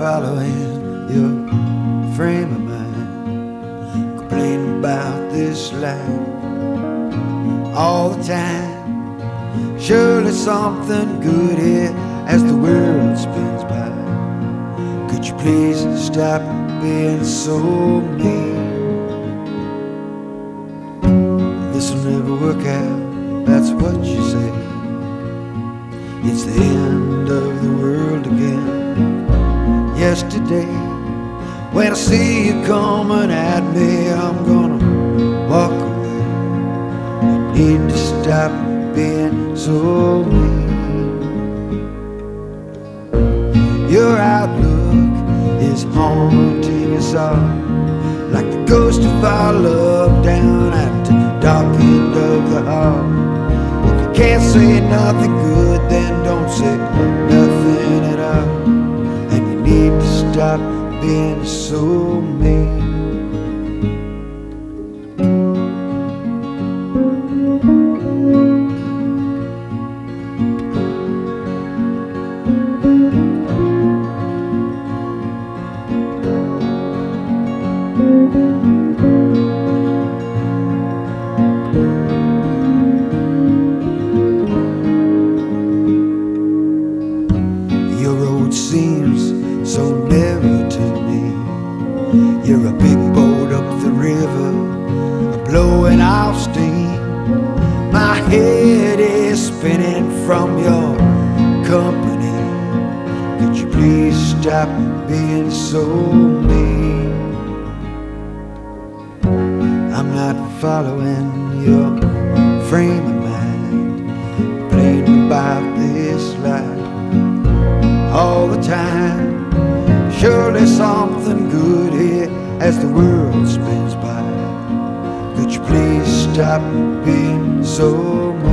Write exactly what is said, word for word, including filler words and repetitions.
following your frame of mind, complaining about this life all the time. Surely something good here as the world spins by. Could you please stop being so mean? This'll never work out, that's what you say. It's the end of the world again. Yesterday, when I see you coming at me, I'm gonna walk away. You need to stop being so mean. Your outlook is haunting us all, like the ghost of our love down at the dark end of the hall. If you can't say nothing good, then don't say nothing at all. And you need to stop being so mean. Your road seems so narrow to me. You're a big boat up the river, blowing off steam. My head is spinning from your company. Could you please stop being so mean? I'm not following your frame of mind, complaining about this life all the time. Surely something good here as the world spins by. Could you please stop being so